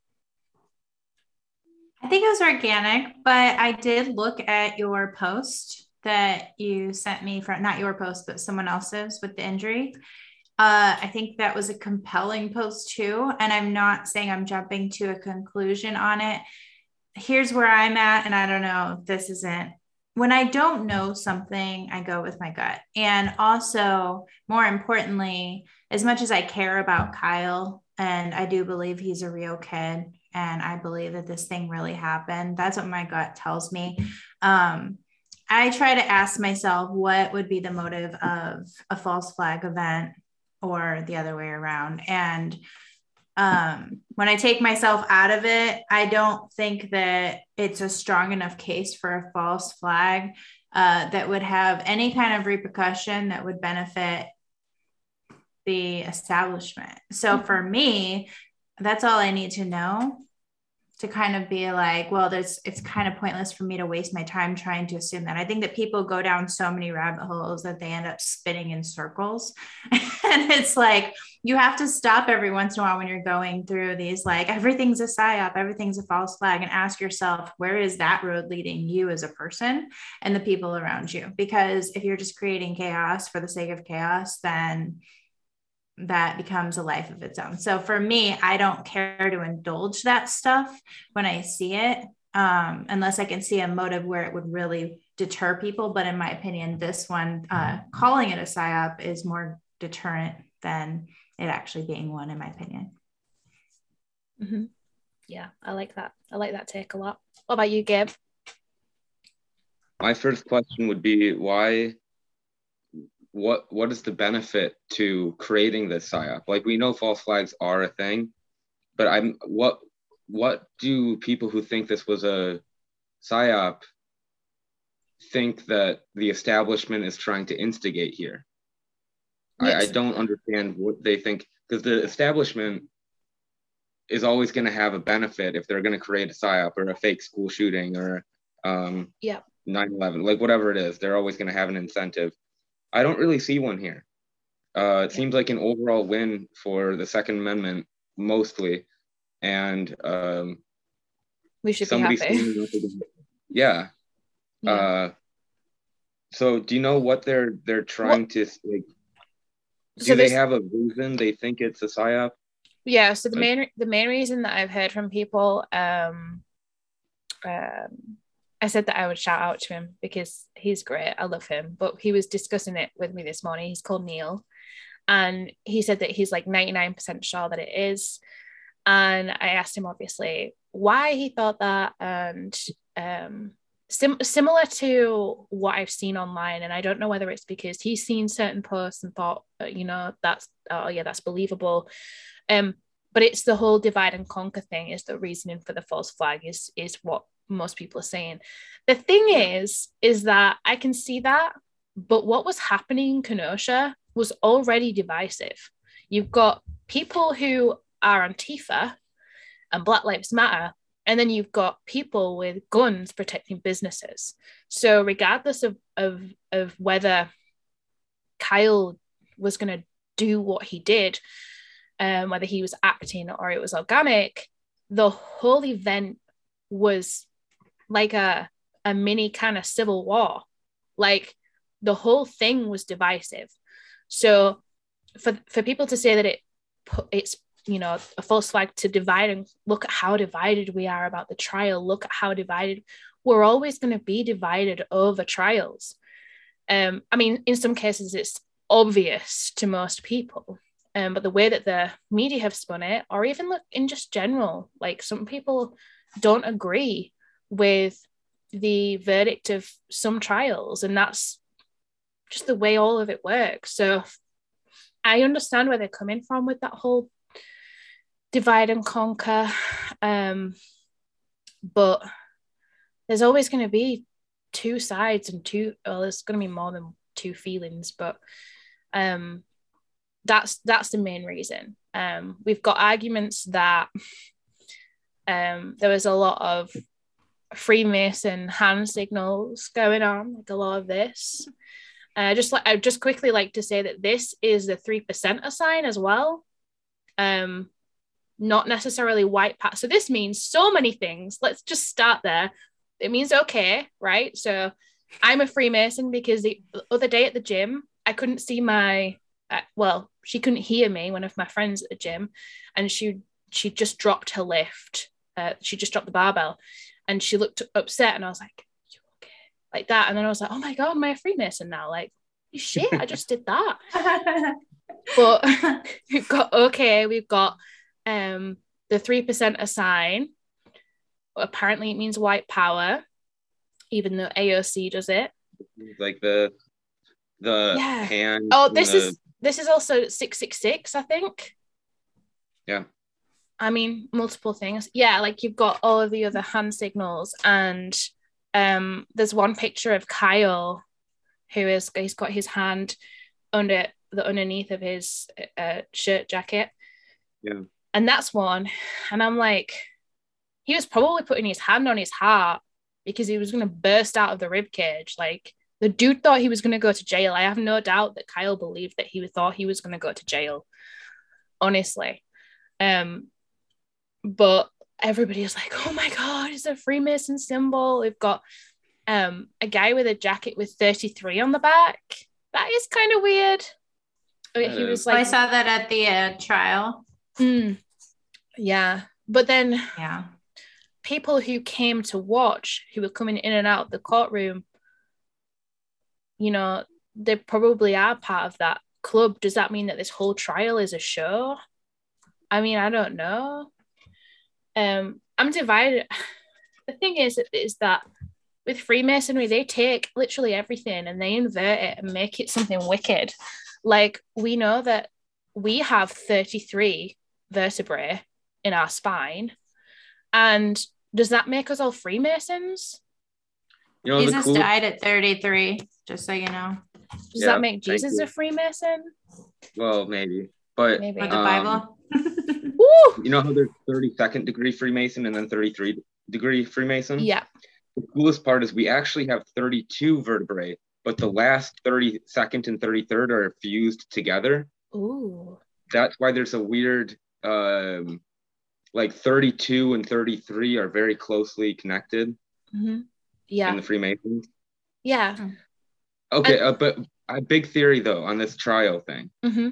I think it was organic, but I did look at your post that you sent me for, not your post, but someone else's with the injury. Uh, I think that was a compelling post too. And I'm not saying I'm jumping to a conclusion on it. Here's where I'm at. And I don't know if this isn't, when I don't know something, I go with my gut. And also, more importantly, as much as I care about Kyle, and I do believe he's a real kid, and I believe that this thing really happened, that's what my gut tells me. Um, I try to ask myself, what would be the motive of a false flag event or the other way around? And um, when I take myself out of it, I don't think that it's a strong enough case for a false flag uh, that would have any kind of repercussion that would benefit the establishment. So for me, that's all I need to know to kind of be like, well, there's, it's kind of pointless for me to waste my time trying to assume that. I think that people go down so many rabbit holes that they end up spinning in circles. And it's like, you have to stop every once in a while when you're going through these, like, everything's a psyop, everything's a false flag, and ask yourself, where is that road leading you as a person and the people around you? Because if you're just creating chaos for the sake of chaos, then that becomes a life of its own. So for me, I don't care to indulge that stuff when I see it, um, unless I can see a motive where it would really deter people. But in my opinion, this one, uh, calling it a psyop is more deterrent than it actually being one, in my opinion. Mm-hmm. Yeah, I like that. I like that take a lot. What about you, Gabe? My first question would be, why what what is the benefit to creating this psyop? Like, we know false flags are a thing, but I'm what what do people who think this was a psyop think that the establishment is trying to instigate here? I, I don't understand what they think, because the establishment is always going to have a benefit if they're going to create a psyop or a fake school shooting or um yeah nine eleven, like whatever it is, they're always going to have an incentive. I don't really see one here. Uh, it yeah. seems like an overall win for the Second Amendment, mostly. And um, we should be happy. yeah. yeah. Uh, so do you know what they're they're trying what? to like? Do so they have a reason they think it's a psyop? Yeah. So the like, main the main reason that I've heard from people, um, um, I said that I would shout out to him because he's great. I love him. But he was discussing it with me this morning. He's called Neil. And he said that he's like ninety-nine percent sure that it is. And I asked him, obviously, why he thought that. And um, sim- similar to what I've seen online. And I don't know whether it's because he's seen certain posts and thought, you know, that's, oh, yeah, that's believable. Um, but it's the whole divide and conquer thing is the reasoning for the false flag is, is what most people are saying. The thing is, is that I can see that, but what was happening in Kenosha was already divisive. You've got people who are Antifa and Black Lives Matter, and then you've got people with guns protecting businesses. So regardless of, of, of whether Kyle was going to do what he did, um, whether he was acting or it was organic, the whole event was like a, a mini kind of civil war. Like, the whole thing was divisive. So for, for people to say that it it's, you know, a false flag to divide, and look at how divided we are about the trial, look at how divided, we're always going to be divided over trials. Um, I mean, in some cases it's obvious to most people, um, but the way that the media have spun it, or even look in just general, like some people don't agree with the verdict of some trials, and that's just the way all of it works. So I understand where they're coming from with that whole divide and conquer, um, but there's always going to be two sides and two, well, there's going to be more than two feelings, but um, that's that's the main reason. Um, we've got arguments that um, there was a lot of Freemason hand signals going on, like a lot of this. Uh, just like I just quickly like to say that this is the three percenter sign as well. Um, not necessarily white pat. So this means so many things. Let's just start there. It means okay, right? So I'm a Freemason because the other day at the gym, I couldn't see my, uh, well, she couldn't hear me, one of my friends at the gym, and she she just dropped her lift. Uh, she just dropped the barbell, and she looked upset, and I was like, you okay? Like that. And then I was like, oh my God, am I a Freemason now? Like, shit, I just did that. But we've got, okay, we've got um, the three percent a sign. Apparently it means white power, even though A O C does it. Like the the yeah. hand. Oh, this the... is this is also six six six, I think. Yeah. I mean, multiple things. Yeah, like you've got all of the other hand signals, and um, there's one picture of Kyle, who is he's got his hand under the underneath of his uh, shirt jacket. Yeah. And that's one. And I'm like, he was probably putting his hand on his heart because he was going to burst out of the rib cage. Like, the dude thought he was going to go to jail. I have no doubt that Kyle believed that he thought he was going to go to jail. Honestly. Um, but everybody is like, oh my God, it's a Freemason symbol. We've got um, a guy with a jacket with thirty-three on the back. That is kind of weird. That he is. was like, oh, I saw that at the uh, trial. Mm, yeah. But then yeah, people who came to watch, who were coming in and out of the courtroom, you know, they probably are part of that club. Does that mean that this whole trial is a show? I mean, I don't know. Um, I'm divided. The thing is, is that with Freemasonry, they take literally everything and they invert it and make it something wicked. Like, we know that we have thirty-three vertebrae in our spine. And does that make us all Freemasons? You know, Jesus cool... died at thirty-three, just so you know. Does yeah, that make Jesus a Freemason? Well, maybe. But maybe. With the Bible? Um, you know how there's thirty-second degree Freemason and then thirty-three degree Freemason? Yeah. The coolest part is we actually have thirty-two vertebrae, but the last thirty-second and thirty-third are fused together. Ooh. That's why there's a weird, um, like thirty-two and thirty-three are very closely connected. Mm-hmm. Yeah. In the Freemasons. Yeah. Okay, and- uh, but a big theory though on this trial thing. Mm-hmm.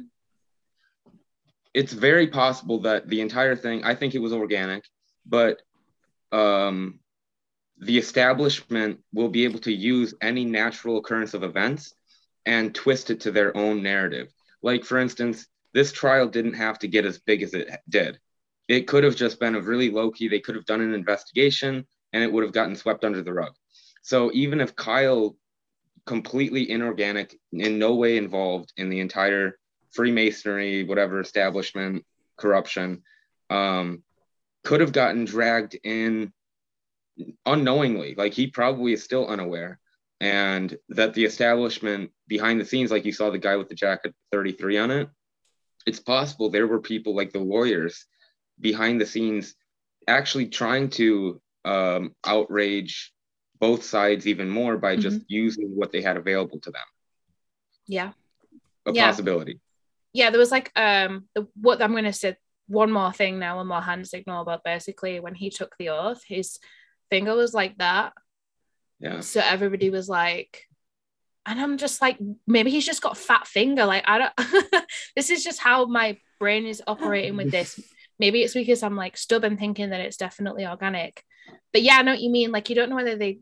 It's very possible that the entire thing, I think it was organic, but um, the establishment will be able to use any natural occurrence of events and twist it to their own narrative. Like, for instance, this trial didn't have to get as big as it did. It could have just been a really low-key, they could have done an investigation and it would have gotten swept under the rug. So even if Kyle, completely inorganic, in no way involved in the entire Freemasonry, whatever establishment, corruption, um, could have gotten dragged in unknowingly. Like, he probably is still unaware. And that the establishment behind the scenes, like you saw the guy with the jacket thirty-three on it, it's possible there were people like the lawyers behind the scenes actually trying to um, outrage both sides even more by mm-hmm. just using what they had available to them. Yeah. A yeah. possibility. Yeah, there was like, um, the, what I'm going to say, one more thing now, one more hand signal, but basically when he took the oath, his finger was like that. Yeah. So everybody was like, and I'm just like, maybe he's just got a fat finger. Like, I don't, this is just how my brain is operating with this. Maybe it's because I'm like stubborn thinking that it's definitely organic. But yeah, I know what you mean. Like, you don't know whether they,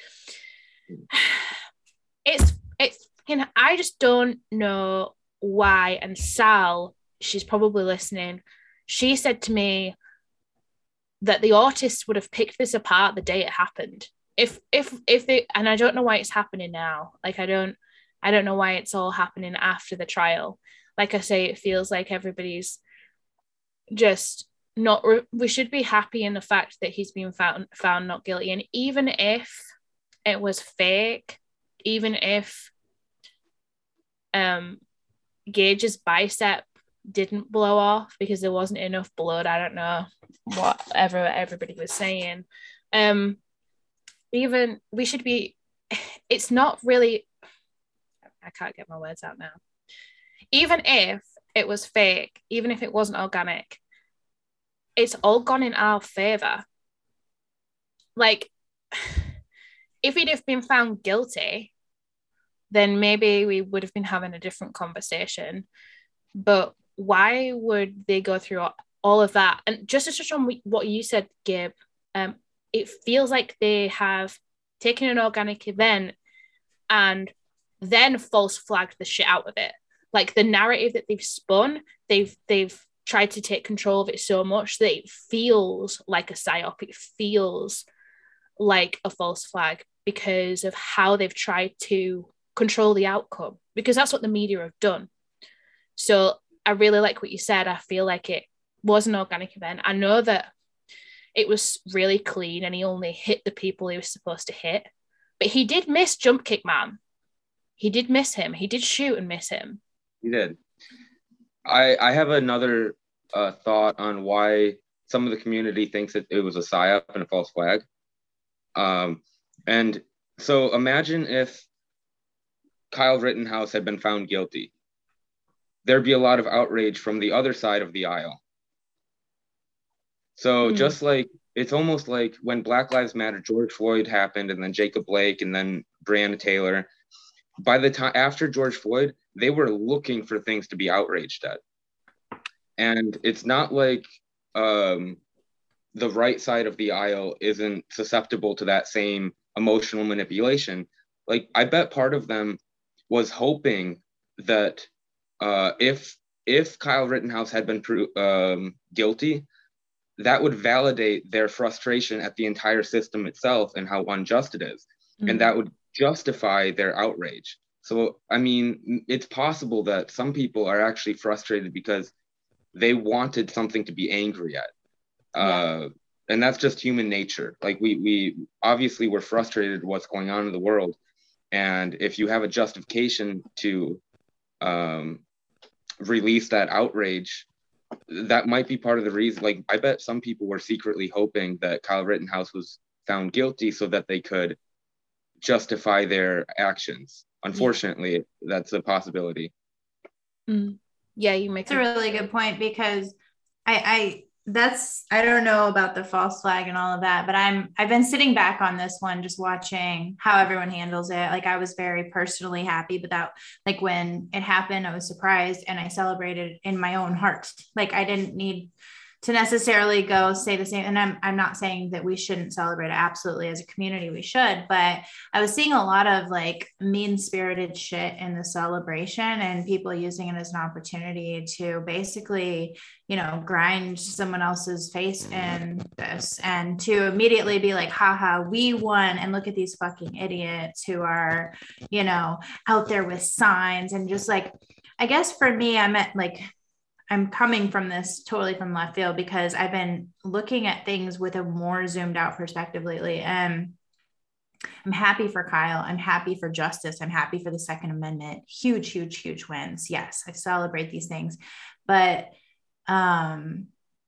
it's, it's, you know, I just don't know why. And Sal, she's probably listening, she said to me that the artists would have picked this apart the day it happened. If, if, if they, and I don't know why it's happening now. Like, I don't, I don't know why it's all happening after the trial. Like I say, it feels like everybody's just not, re- we should be happy in the fact that he's been found, found not guilty. And even if it was fake, even if, um, Gage's bicep didn't blow off because there wasn't enough blood. I don't know whatever everybody was saying. Um, even we should be, it's not really, I can't get my words out now. Even if it was fake, even if it wasn't organic, it's all gone in our favor. Like, if he'd have been found guilty, then maybe we would have been having a different conversation. But why would they go through all of that? And just to touch on what you said, Gabe, um, it feels like they have taken an organic event and then false flagged the shit out of it. Like the narrative that they've spun, they've they've tried to take control of it so much that it feels like a psyop. It feels like a false flag because of how they've tried to control the outcome, because that's what the media have done. So I really like what you said. I feel like it was an organic event. I know that it was really clean and he only hit the people he was supposed to hit, but he did miss Jump Kick Man. He did miss him. He did shoot and miss him. He did. I I have another uh, thought on why some of the community thinks that it was a psyop and a false flag. Um, and so imagine if Kyle Rittenhouse had been found guilty. There'd be a lot of outrage from the other side of the aisle. So mm. just like, it's almost like when Black Lives Matter, George Floyd happened, and then Jacob Blake, and then Breonna Taylor. By the time after George Floyd, they were looking for things to be outraged at. And it's not like um, the right side of the aisle isn't susceptible to that same emotional manipulation. Like, I bet part of them was hoping that uh, if if Kyle Rittenhouse had been pro- um, guilty, that would validate their frustration at the entire system itself and how unjust it is. Mm-hmm. And that would justify their outrage. So, I mean, it's possible that some people are actually frustrated because they wanted something to be angry at. Yeah. Uh, and that's just human nature. Like we, we obviously we're frustrated at what's going on in the world. And if you have a justification to um, release that outrage, that might be part of the reason. Like, I bet some people were secretly hoping that Kyle Rittenhouse was found guilty so that they could justify their actions. Unfortunately, yeah. That's a possibility. Mm. Yeah, you make a really good point, because I, I, that's, I don't know about the false flag and all of that, but I'm, I've been sitting back on this one, just watching how everyone handles it. Like, I was very personally happy, but that, like, when it happened, I was surprised and I celebrated in my own heart. Like, I didn't need to necessarily go say the same. And I'm, I'm not saying that we shouldn't celebrate it. Absolutely. As a community, we should, but I was seeing a lot of like mean spirited shit in the celebration and people using it as an opportunity to basically, you know, grind someone else's face in this and to immediately be like, haha, we won. And look at these fucking idiots who are, you know, out there with signs. And just like, I guess for me, I meant like, I'm coming from this totally from left field because I've been looking at things with a more zoomed out perspective lately. And I'm happy for Kyle. I'm happy for justice. I'm happy for the Second Amendment. Huge, huge, huge wins. Yes, I celebrate these things. But um,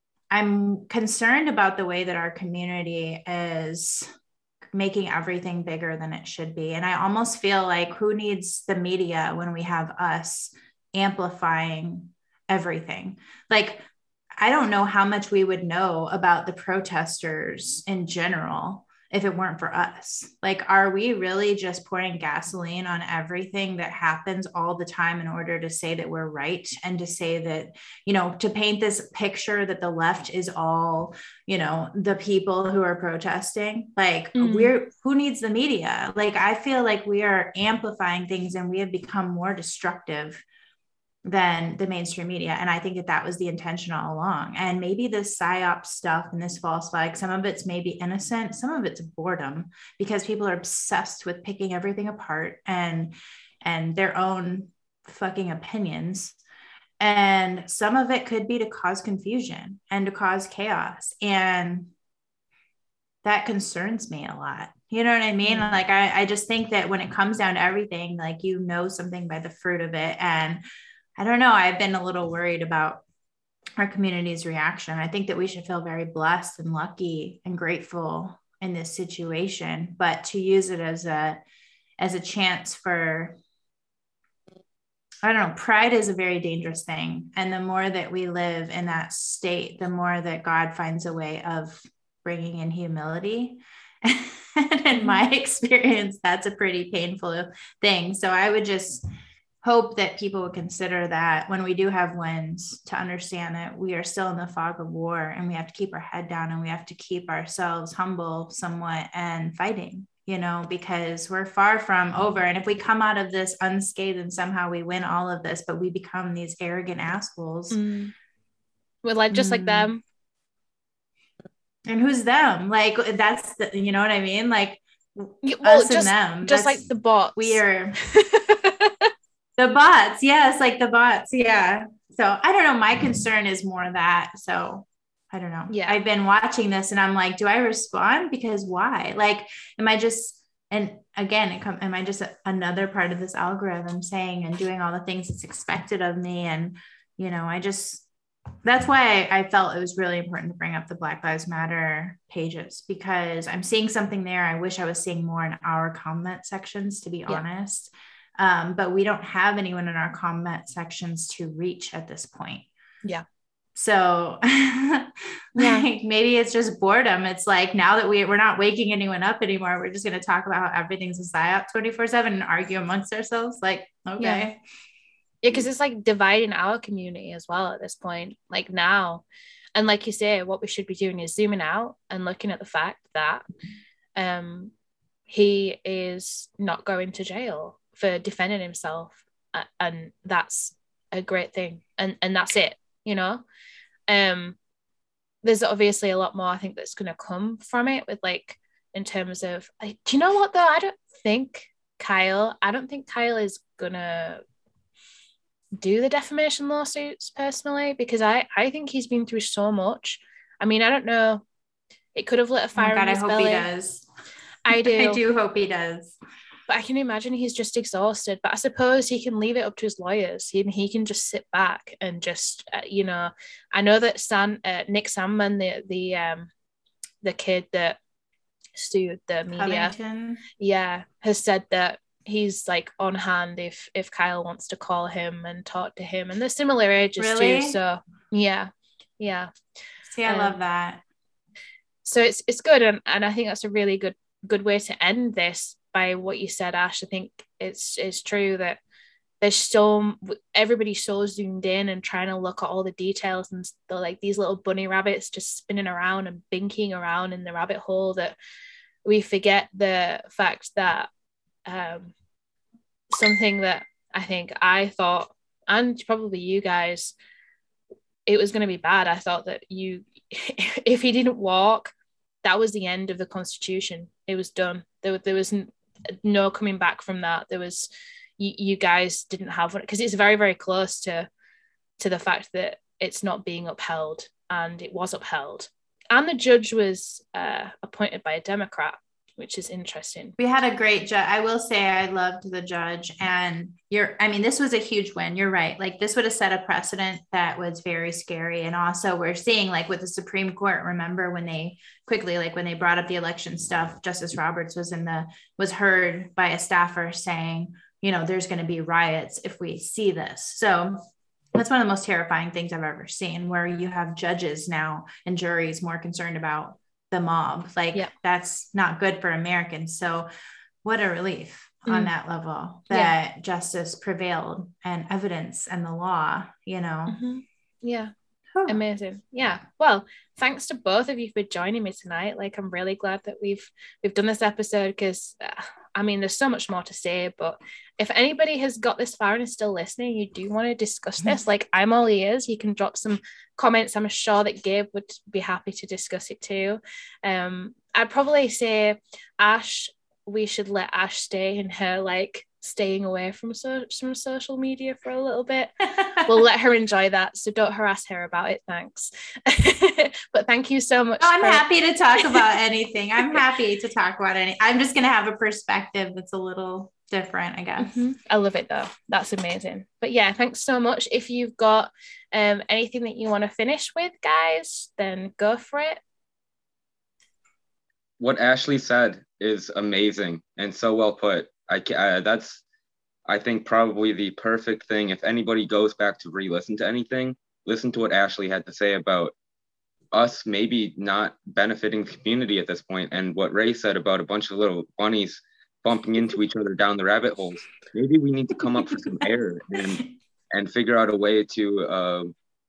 I'm concerned about the way that our community is making everything bigger than it should be. And I almost feel like, who needs the media when we have us amplifying everything? Like, I don't know how much we would know about the protesters in general if it weren't for us. Like, are we really just pouring gasoline on everything that happens all the time in order to say that we're right and to say that, you know, to paint this picture that the left is all, you know, the people who are protesting? Like, mm. we're, who needs the media? Like, I feel like we are amplifying things and we have become more destructive than the mainstream media. And I think that that was the intention all along. And maybe this psyop stuff and this false flag, some of it's maybe innocent, some of it's boredom, because people are obsessed with picking everything apart and, and their own fucking opinions. And some of it could be to cause confusion and to cause chaos. And that concerns me a lot. You know what I mean? Mm-hmm. Like, I, I just think that when it comes down to everything, like, you know something by the fruit of it. And I don't know. I've been a little worried about our community's reaction. I think that we should feel very blessed and lucky and grateful in this situation, but to use it as a, as a chance for, I don't know, pride is a very dangerous thing. And the more that we live in that state, the more that God finds a way of bringing in humility. And in my experience, that's a pretty painful thing. So I would just hope that people would consider that when we do have wins, to understand that we are still in the fog of war, and we have to keep our head down, and we have to keep ourselves humble somewhat and fighting, you know, because we're far from over. And if we come out of this unscathed and somehow we win all of this, but we become these arrogant assholes. Mm. We're like, just mm. like them. And who's them? Like, that's the, you know what I mean? Like, well, us just, and them. Just like the bots. We are the bots. Yes, like the bots. Yeah. So I don't know. My concern is more that. So I don't know. Yeah. I've been watching this and I'm like, do I respond? Because why? Like, am I just, and again, it come, am I just a, another part of this algorithm saying and doing all the things that's expected of me? And, you know, I just, that's why I, I felt it was really important to bring up the Black Lives Matter pages, because I'm seeing something there. I wish I was seeing more in our comment sections, to be yeah. honest. Um, but we don't have anyone in our comment sections to reach at this point. Yeah. So yeah. like, maybe it's just boredom. It's like, now that we, we're not waking anyone up anymore, we're just going to talk about how everything's a psyop twenty-four seven and argue amongst ourselves. Like, okay. Yeah. Yeah, because it's like dividing our community as well at this point, like now. And like you say, what we should be doing is zooming out and looking at the fact that um, he is not going to jail for defending himself. And that's a great thing. And and that's it, you know? Um, there's obviously a lot more, I think, that's going to come from it, with like, in terms of, like, do you know what though? I don't think Kyle, I don't think Kyle is going to do the defamation lawsuits personally, because I, I think he's been through so much. I mean, I don't know. It could have lit a fire oh God, in his I hope belly. he does. I do. I do hope he does. But I can imagine he's just exhausted. But I suppose he can leave it up to his lawyers. He, he can just sit back and just, uh, you know, I know that San, uh, Nick Sandman, the the um the kid that sued the media, Covington. yeah, has said that he's like on hand if if Kyle wants to call him and talk to him, and they're similar ages really? too. So yeah, yeah. See, I um, love that. So it's it's good, and, and I think that's a really good good way to end this by what you said, Ash. I think it's it's true that there's so everybody's so zoomed in and trying to look at all the details, and the, like these little bunny rabbits just spinning around and binking around in the rabbit hole, that we forget the fact that um, something that I think I thought, and probably you guys, it was going to be bad. I thought that you, if he didn't walk, that was the end of the Constitution. It was done. There, there was no coming back from that. There was, you, you guys didn't have one, because it's very, very close to, to the fact that it's not being upheld, and it was upheld. And the judge was uh, appointed by a Democrat, which is interesting. We had a great judge. I will say I loved the judge, and you're, I mean, this was a huge win. You're right. Like, this would have set a precedent that was very scary. And also we're seeing, like, with the Supreme Court, remember when they quickly, like when they brought up the election stuff, Justice Roberts was in the, was heard by a staffer saying, you know, there's going to be riots if we see this. So that's one of the most terrifying things I've ever seen, where you have judges now and juries more concerned about the mob. Like, yeah. That's not good for Americans. So what a relief mm. on that level that yeah. justice prevailed, and evidence and the law, you know. Mm-hmm. Yeah. Huh. Amazing. Yeah. Well, thanks to both of you for joining me tonight. Like, I'm really glad that we've we've done this episode, because uh, I mean, there's so much more to say, but if anybody has got this far and is still listening, you do want to discuss this, like, I'm all ears. You can drop some comments. I'm sure that Gabe would be happy to discuss it too. Um, I'd probably say, Ash, we should let Ash stay in her, like, staying away from, so- from social media for a little bit. We'll let her enjoy that, so don't harass her about it. Thanks. But thank you so much. Oh, I'm for- happy to talk about anything. I'm happy to talk about any. I'm just going to have a perspective that's a little different, I guess. Mm-hmm. I love it though. That's amazing. But yeah, thanks so much. If you've got um anything that you want to finish with, guys, then go for it. What Ashley said is amazing and so well put. I uh, that's I think probably the perfect thing. If anybody goes back to re-listen to anything, listen to what Ashley had to say about us maybe not benefiting the community at this point, and what Ray said about a bunch of little bunnies bumping into each other down the rabbit holes. Maybe we need to come up for some air and and figure out a way to uh,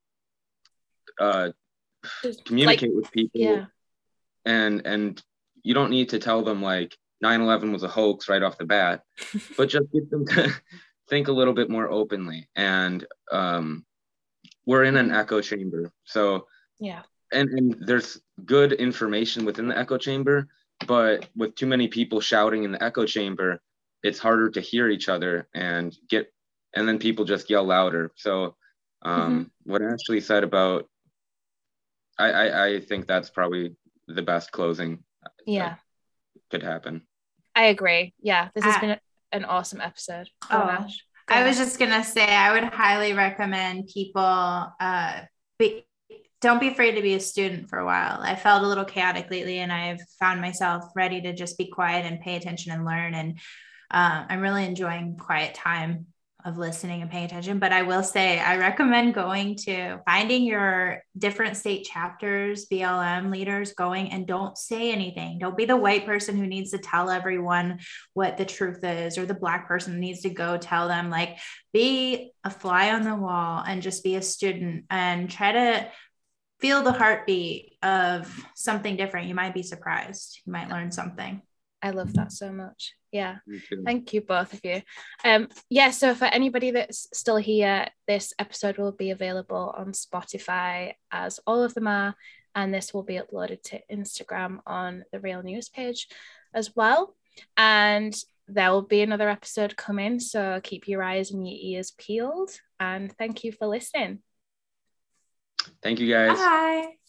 uh, communicate like, with people. Yeah. And and you don't need to tell them like nine eleven was a hoax right off the bat, but just get them to think a little bit more openly. And um, we're in an echo chamber, so yeah. And, and there's good information within the echo chamber, but with too many people shouting in the echo chamber, it's harder to hear each other and get, and then people just yell louder. So um, mm-hmm. what Ashley said about, I, I, I think that's probably the best closing yeah. could happen. I agree. Yeah, this has I, been an awesome episode. Oh, oh I was just going to say, I would highly recommend people uh, be, don't be afraid to be a student for a while. I felt a little chaotic lately, and I've found myself ready to just be quiet and pay attention and learn. And uh, I'm really enjoying quiet time of listening and paying attention. But I will say, I recommend going to finding your different state chapters, B L M leaders, going and don't say anything. Don't be the white person who needs to tell everyone what the truth is, or the Black person who needs to go tell them. Like, be a fly on the wall and just be a student and try to feel the heartbeat of something different. You might be surprised. You might learn something. I love that so much. Yeah. Thank you, both of you. Um, yeah, so for anybody that's still here, this episode will be available on Spotify, as all of them are, and this will be uploaded to Instagram on the Real News page as well. And there will be another episode coming, so keep your eyes and your ears peeled. And thank you for listening. Thank you, guys. Bye.